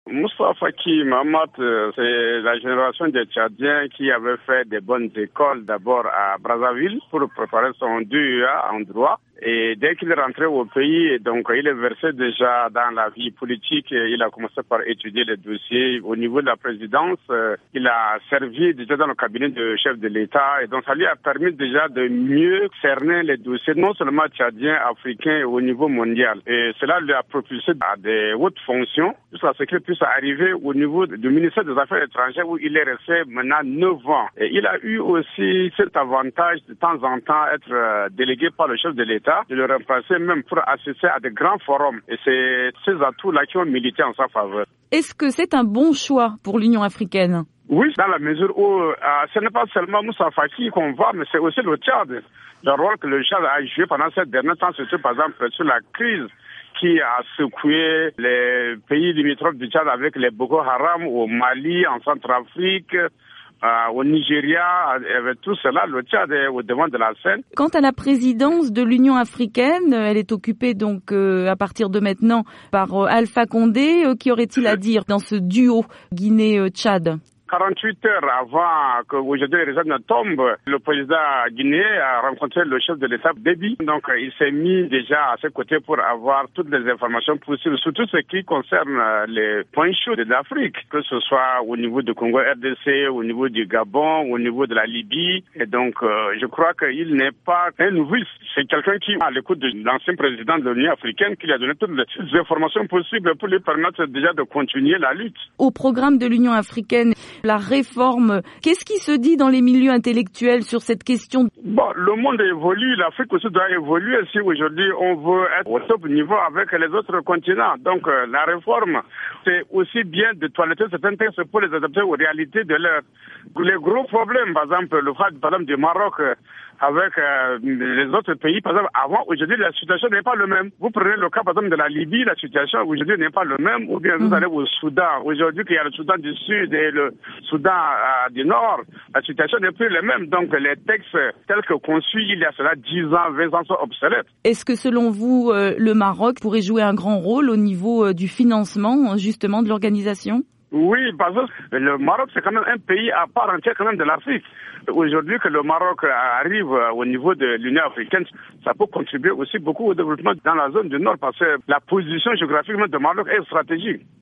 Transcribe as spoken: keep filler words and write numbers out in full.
Moussa Faki Mahamat, c'est la génération des Tchadiens qui avait fait des bonnes écoles d'abord à Brazzaville pour préparer son D E A en droit. Et dès qu'il est rentré au pays, donc il est versé déjà dans la vie politique. Il a commencé par étudier les dossiers au niveau de la présidence. Il a servi déjà dans le cabinet de chef de l'État. Et donc ça lui a permis déjà de mieux cerner les dossiers, non seulement tchadiens, africains et au niveau mondial. Et cela lui a propulsé à des hautes fonctions jusqu'à ce qu'il puisse arriver au niveau du ministère des Affaires étrangères où il est resté maintenant neuf ans. Et il a eu aussi cet avantage de temps en temps être délégué par le chef de l'État, de le remplacer même pour assister à de grands forums. Et c'est ces atouts-là qui ont milité en sa faveur. Est-ce que c'est un bon choix pour l'Union africaine? Oui, dans la mesure où euh, ce n'est pas seulement Moussa Faki qu'on voit, mais c'est aussi le Tchad. Le rôle que le Tchad a joué pendant cette dernière temps, surtout par exemple sur la crise qui a secoué les pays limitrophes du Tchad avec les Boko Haram au Mali, en Centrafrique, Euh, au Nigeria, avec tout cela, le Tchad est au devant de la scène. Quant à la présidence de l'Union africaine, elle est occupée donc euh, à partir de maintenant par euh, Alpha Condé. Euh, qu'y aurait-il à dire dans ce duo Guinée-Tchad? quarante-huit heures avant qu'aujourd'hui les résultats ne tombent, le président guinéen a rencontré le chef de l'État, Déby. Donc, il s'est mis déjà à ses côtés pour avoir toutes les informations possibles, surtout ce qui concerne les points chauds de l'Afrique, que ce soit au niveau du Congo R D C, au niveau du Gabon, au niveau de la Libye. Et donc, euh, je crois qu'il n'est pas un novice. C'est quelqu'un qui, à l'écoute de l'ancien président de l'Union africaine, qui lui a donné toutes les informations possibles pour lui permettre déjà de continuer la lutte. Au programme de l'Union africaine, la réforme, qu'est-ce qui se dit dans les milieux intellectuels sur cette question? Bon, le monde évolue, l'Afrique aussi doit évoluer si aujourd'hui on veut être au top niveau avec les autres continents. Donc euh, la réforme, c'est aussi bien de toiletter certains textes pour les adapter aux réalités de leur. Les gros problèmes, par exemple, le cas par exemple, du Maroc euh, avec euh, les autres pays, par exemple, avant, aujourd'hui, la situation n'est pas le même. Vous prenez le cas, par exemple, de la Libye, la situation aujourd'hui n'est pas le même, ou bien vous mmh. allez au Soudan. Aujourd'hui, qu'il y a le Soudan du Sud et le Soudan euh, du Nord, la situation n'est plus la même. Donc, les textes tels que conçus il y a cela dix ans, vingt ans sont obsolètes. Est-ce que, selon vous, euh, le Maroc pourrait jouer un grand rôle au niveau euh, du financement, justement, de l'organisation? Oui, parce que le Maroc, c'est quand même un pays à part entière quand même de l'Afrique. Aujourd'hui, que le Maroc arrive au niveau de l'Union africaine, ça peut contribuer aussi beaucoup au développement dans la zone du Nord parce que la position géographique du Maroc est stratégique.